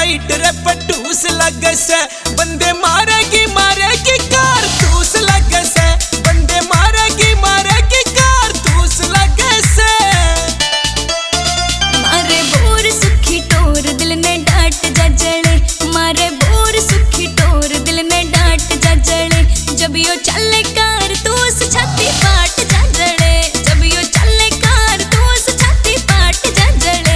tight रे पटूस लगे से बंदे मारेगी कारतूस लगे से बंदे मारेगी कारतूस लगे से मारे बोर सुखी टोर दिल ने डांट जजड़े मारे बोर सुखी टोर दिल ने डांट जजड़े जब यो चले कारतूस छाती फाट जजड़े जब यो चले कारतूस छाती फाट जजड़े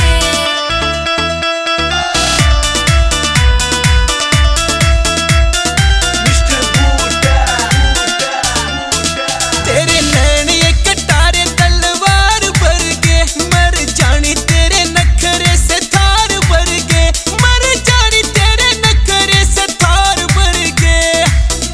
तेरे नैन ये कटारे तलवार भर गे मर जानी तेरे नखरे से थार भर गे मर जानी तेरे नखरे से थार भर गे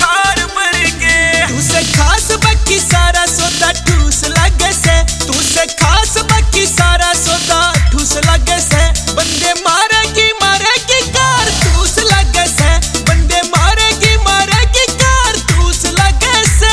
तू से खास बाकी सारा सौदा ठूस लगे से तू से खास बाकी सारा सौदा ठूस लगे से बंदे मारेगी कारतूस लगे से बंदे मारेगी कारतूस लगे से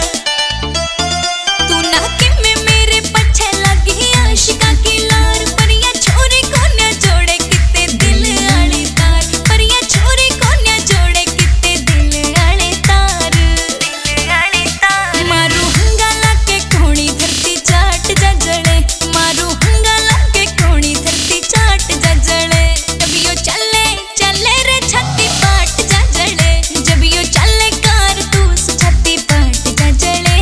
तू नाके में मेरे पीछे लगी आशिका की लार परिया छोरी कोन्या जोड़े किते दिल आले तार परिया छोरी कोन्या जोड़े किते दिल आले तार मारू हंगाला के कोणी धरती चाट जजड़े मारू हंगाला के कोणी धरती चाट जजड़े जब यो चले रे छाती पाट जजड़े जब यो चले कारतूस छाती पाट जजड़े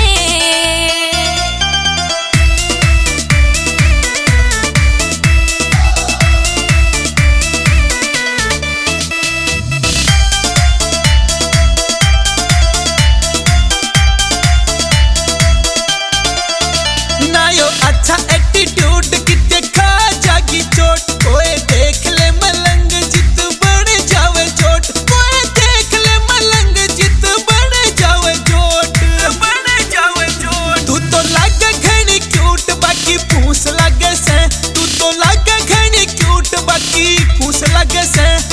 ना यो अच्छा एटीट्यूड किते खा जागी चोट कोई देख ले मलंग जित बढ़ जावे चोट कोई देख ले मलंग जित बढ़ जावे चोट तू तो लागे घनी क्यूट बाकी फूस लगे से तू तो लागे घनी क्यूट बाकी फूस लगे से